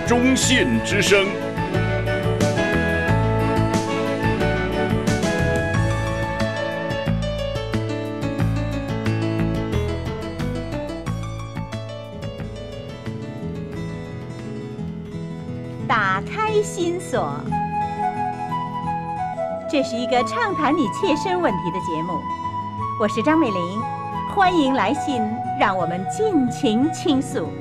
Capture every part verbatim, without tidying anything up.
中信之声。 打开心锁，这是一个畅谈你切身问题的节目。我是张美玲，欢迎来信，让我们尽情倾诉。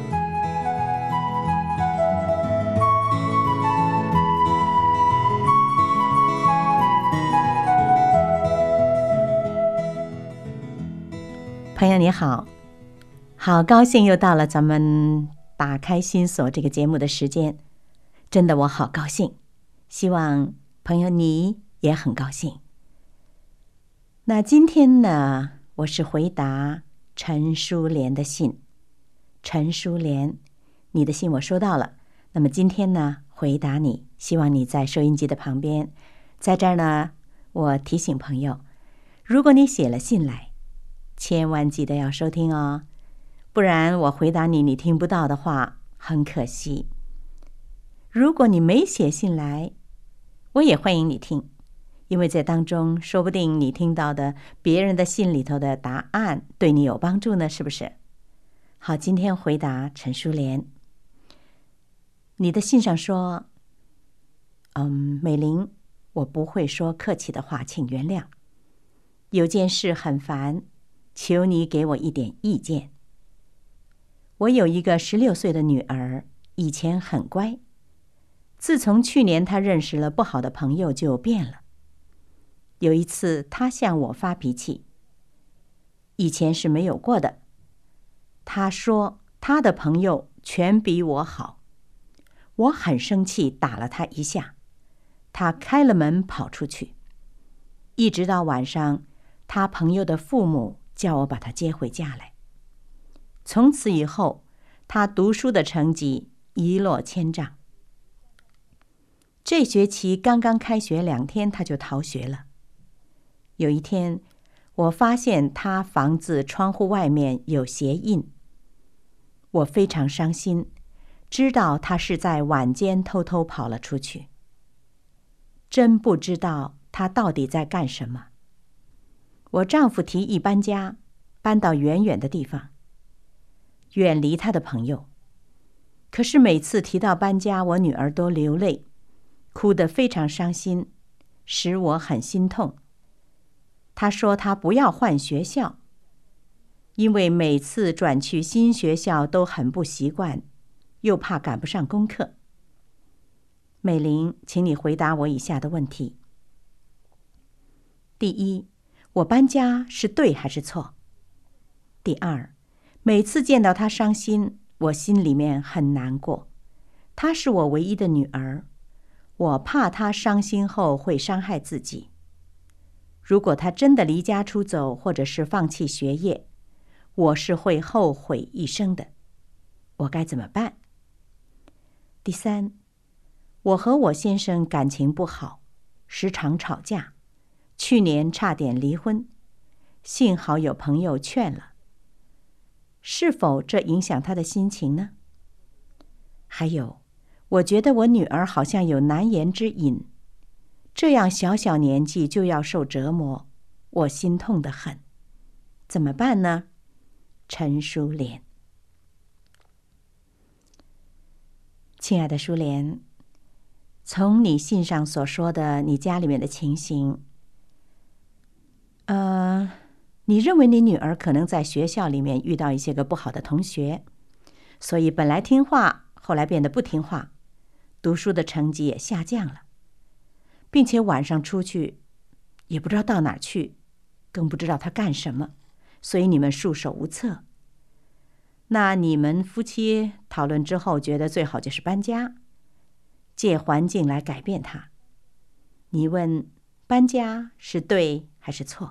朋友你好，好高兴又到了咱们打开心锁这个节目的时间，真的我好高兴，希望朋友你也很高兴。那今天呢，我是回答陈淑莲的信。陈淑莲，你的信我收到了，那么今天呢，回答你，希望你在收音机的旁边。在这儿呢，我提醒朋友，如果你写了信来，千万记得要收听哦，不然我回答你你听不到的话，很可惜。如果你没写信来，我也欢迎你听，因为在当中说不定你听到的别人的信里头的答案对你有帮助呢，是不是？好，今天回答陈淑莲。你的信上说，嗯，美玲，我不会说客气的话，请原谅。有件事很烦，求你给我一点意见。我有一个十六岁的女儿，以前很乖，自从去年她认识了不好的朋友就变了。有一次她向我发脾气，以前是没有过的。她说她的朋友全比我好，我很生气，打了她一下，她开了门跑出去。一直到晚上，她朋友的父母叫我把她接回家来。从此以后，她读书的成绩一落千丈。这学期刚刚开学两天，她就逃学了。有一天，我发现她房子窗户外面有鞋印，我非常伤心，知道她是在晚间偷偷跑了出去。真不知道她到底在干什么。我丈夫提议搬家，搬到远远的地方，远离她的朋友。可是每次提到搬家，我女儿都流泪，哭得非常伤心，使我很心痛。她说她不要换学校，因为每次转去新学校都很不习惯，又怕赶不上功课。美玲，请你回答我以下的问题。第一，我搬家是对还是错？第二，每次见到她伤心，我心里面很难过。她是我唯一的女儿，我怕她伤心后会伤害自己。如果她真的离家出走，或者是放弃学业，我是会后悔一生的。我该怎么办？第三，我和我先生感情不好，时常吵架，去年差点离婚，幸好有朋友劝了。是否这影响他的心情呢？还有，我觉得我女儿好像有难言之隐，这样小小年纪就要受折磨，我心痛得很。怎么办呢？陈淑莲。亲爱的淑莲，从你信上所说的你家里面的情形，呃，你认为你女儿可能在学校里面遇到一些个不好的同学，所以本来听话，后来变得不听话，读书的成绩也下降了，并且晚上出去也不知道到哪儿去，更不知道她干什么，所以你们束手无策。那你们夫妻讨论之后，觉得最好就是搬家，借环境来改变她。你问搬家是对还是错？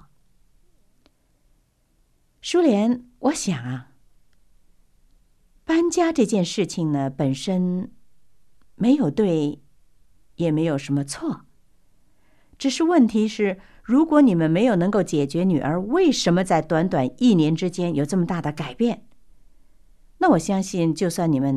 淑莲，我想啊，搬家这件事情呢，本身没有对，也没有什么错。只是问题是，如果你们没有能够解决女儿为什么在短短一年之间有这么大的改变，那我相信就算你们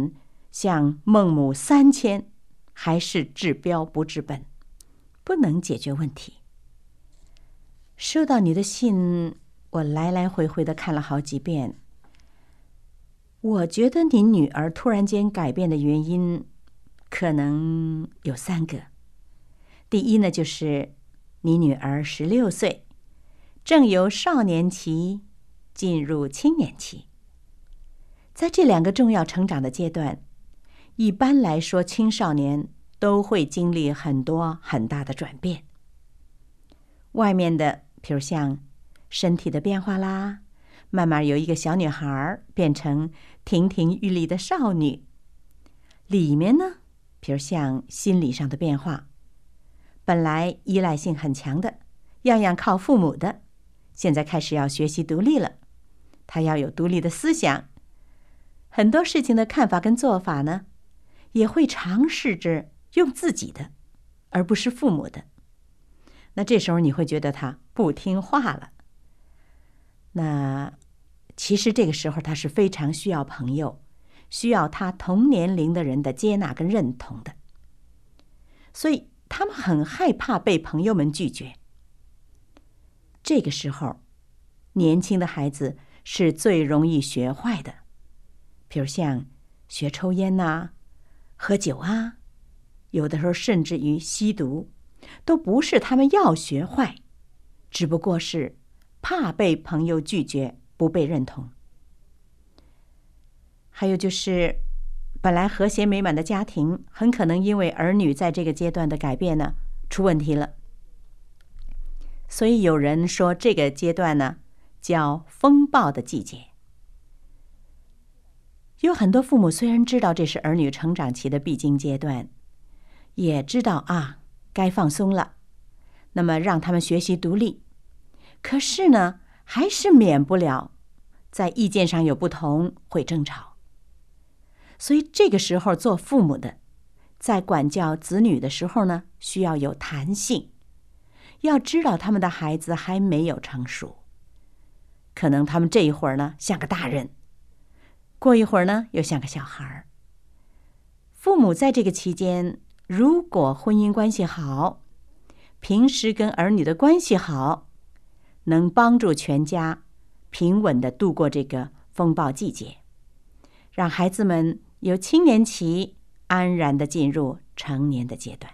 像孟母三迁，还是治标不治本，不能解决问题。收到你的信，我来来回回的看了好几遍。我觉得你女儿突然间改变的原因可能有三个。第一呢，就是你女儿十六岁，正由少年期进入青年期。在这两个重要成长的阶段，一般来说青少年都会经历很多很大的转变。外面的，比如像身体的变化啦，慢慢由一个小女孩变成亭亭玉立的少女。里面呢，比如像心理上的变化，本来依赖性很强的，样样靠父母的，现在开始要学习独立了，她要有独立的思想，很多事情的看法跟做法呢，也会尝试着用自己的，而不是父母的。那这时候你会觉得她不听话了。那其实这个时候她是非常需要朋友，需要她同年龄的人的接纳跟认同的。所以他们很害怕被朋友们拒绝。这个时候，年轻的孩子是最容易学坏的，比如像学抽烟呐、喝酒啊，有的时候甚至于吸毒，都不是他们要学坏，只不过是怕被朋友拒绝，不被认同。还有就是本来和谐美满的家庭，很可能因为儿女在这个阶段的改变呢，出问题了。所以有人说这个阶段呢，叫风暴的季节。有很多父母虽然知道这是儿女成长期的必经阶段，也知道啊，该放松了，那么让他们学习独立，可是呢，还是免不了在意见上有不同，会争吵。所以这个时候做父母的，在管教子女的时候呢，需要有弹性，要知道他们的孩子还没有成熟，可能他们这一会儿呢像个大人，过一会儿呢又像个小孩。父母在这个期间，如果婚姻关系好，平时跟儿女的关系好，能帮助全家平稳地度过这个风暴季节，让孩子们由青年期安然地进入成年的阶段。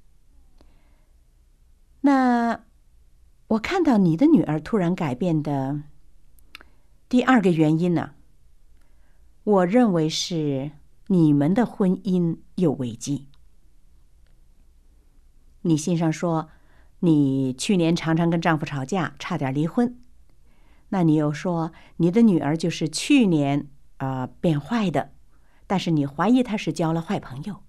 那我看到你的女儿突然改变的第二个原因呢，我认为是你们的婚姻有危机。你信上说，你去年常常跟丈夫吵架，差点离婚。那你又说，你的女儿就是去年呃变坏的，但是你怀疑她是交了坏朋友。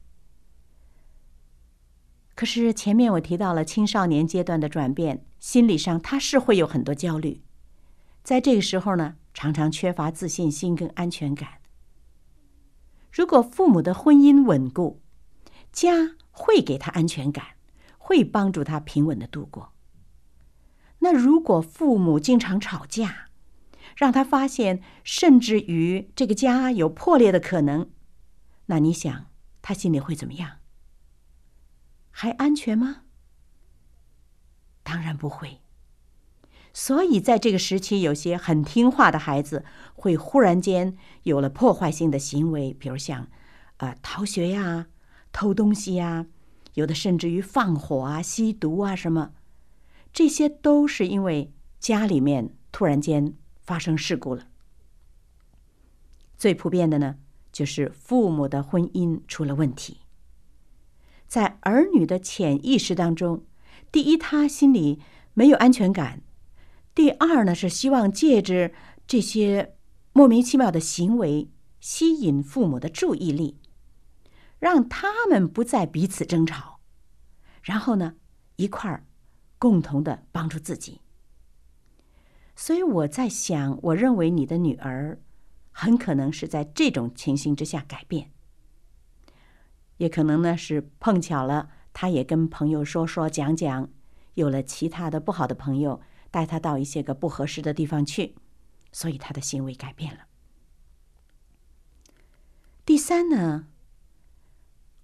可是前面我提到了青少年阶段的转变，心理上她是会有很多焦虑，在这个时候呢，常常缺乏自信心跟安全感。如果父母的婚姻稳固，家会给她安全感，会帮助她平稳的度过。那如果父母经常吵架，让她发现甚至于这个家有破裂的可能，那你想她心里会怎么样？还安全吗？当然不会。所以在这个时期，有些很听话的孩子会忽然间有了破坏性的行为，比如像呃逃学呀、偷东西呀，有的甚至于放火啊、吸毒啊什么，这些都是因为家里面突然间发生事故了。最普遍的呢，就是父母的婚姻出了问题。在儿女的潜意识当中，第一，他心里没有安全感；第二呢，是希望借着这些莫名其妙的行为吸引父母的注意力，让他们不再彼此争吵，然后呢，一块儿共同的帮助自己。所以我在想，我认为你的女儿很可能是在这种情形之下改变。也可能呢是碰巧了，他也跟朋友说说讲讲，有了其他的不好的朋友带他到一些个不合适的地方去，所以他的行为改变了。第三呢，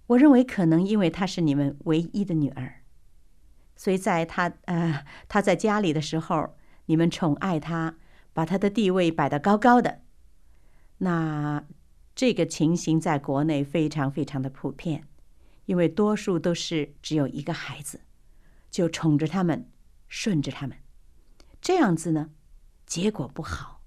我认为可能因为她是你们唯一的女儿，所以在她呃她在家里的时候，你们宠爱她，把她的地位摆得高高的。那这个情形在国内非常非常的普遍，因为多数都是只有一个孩子，就宠着他们，顺着他们，这样子呢，结果不好。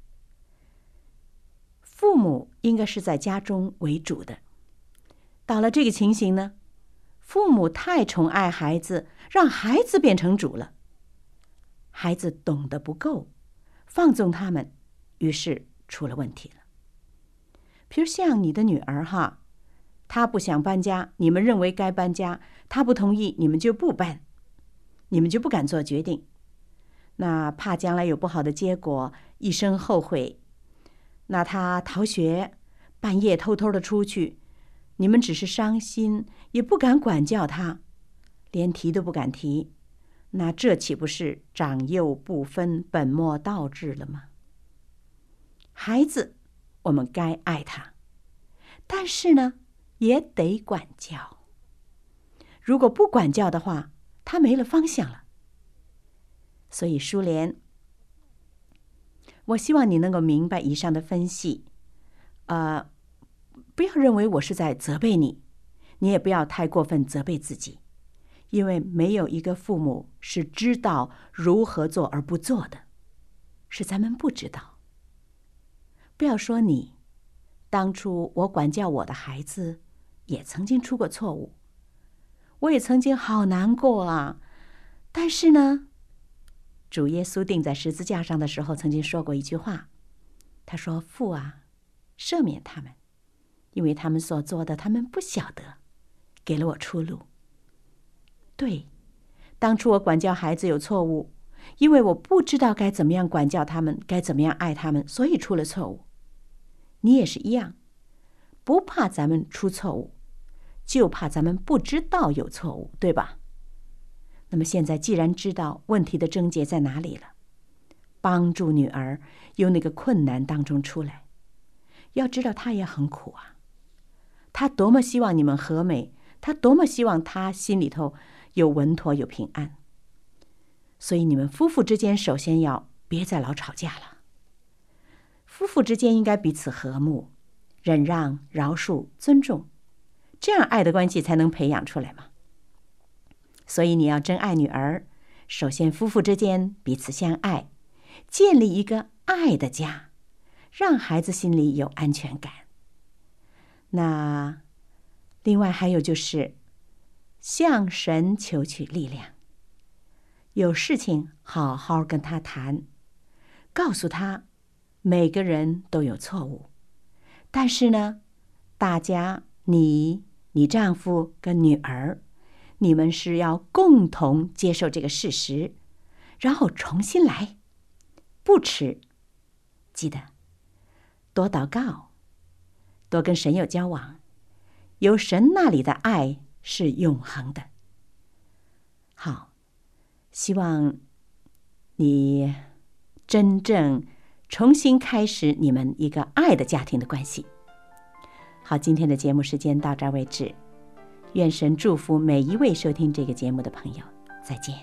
父母应该是在家中为主的，到了这个情形呢，父母太宠爱孩子，让孩子变成主了，孩子懂得不够，放纵他们，于是出了问题了。比如像你的女儿哈，她不想搬家，你们认为该搬家，她不同意，你们就不搬，你们就不敢做决定。那怕将来有不好的结果，一生后悔，那她逃学，半夜偷偷的出去，你们只是伤心，也不敢管教她，连提都不敢提，那这岂不是长幼不分，本末倒置了吗？孩子我们该爱他，但是呢，也得管教。如果不管教的话，他没了方向了。所以淑莲，我希望你能够明白以上的分析，呃，不要认为我是在责备你，你也不要太过分责备自己，因为没有一个父母是知道如何做而不做的，是咱们不知道。不要说你，当初我管教我的孩子，也曾经出过错误，我也曾经好难过啊。但是呢，主耶稣钉在十字架上的时候，曾经说过一句话，他说：“父啊，赦免他们，因为他们所做的，他们不晓得。”给了我出路。对，当初我管教孩子有错误，因为我不知道该怎么样管教他们，该怎么样爱他们，所以出了错误。你也是一样，不怕咱们出错误，就怕咱们不知道有错误，对吧？那么现在既然知道问题的症结在哪里了，帮助女儿由那个困难当中出来。要知道她也很苦啊，她多么希望你们和美，她多么希望她心里头有稳妥有平安。所以你们夫妇之间首先要别再老吵架了，夫妇之间应该彼此和睦，忍让、饶恕、尊重，这样爱的关系才能培养出来嘛。所以你要真爱女儿，首先夫妇之间彼此相爱，建立一个爱的家，让孩子心里有安全感。那另外还有就是向神求取力量，有事情好好跟他谈，告诉他每个人都有错误，但是呢，大家你、你丈夫跟女儿，你们是要共同接受这个事实，然后重新来，不迟。记得多祷告，多跟神有交往，有神那里的爱是永恒的。好，希望你真正重新开始你们一个爱的家庭的关系。好，今天的节目时间到这儿为止，愿神祝福每一位收听这个节目的朋友，再见。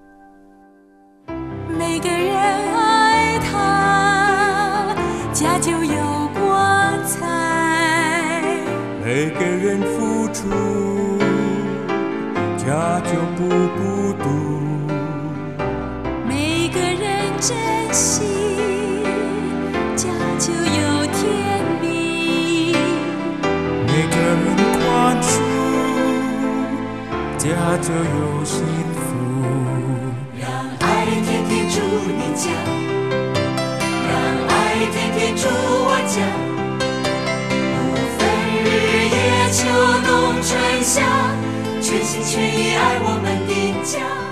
每个人爱他，家就有光彩； 每个人付出，家就不孤独； 每个人珍惜，家就有甜蜜； 每个人宽恕，家就有幸福。 让爱天天住你家，让爱天天住我家，不分日夜秋冬春夏，全心全意爱我们的家。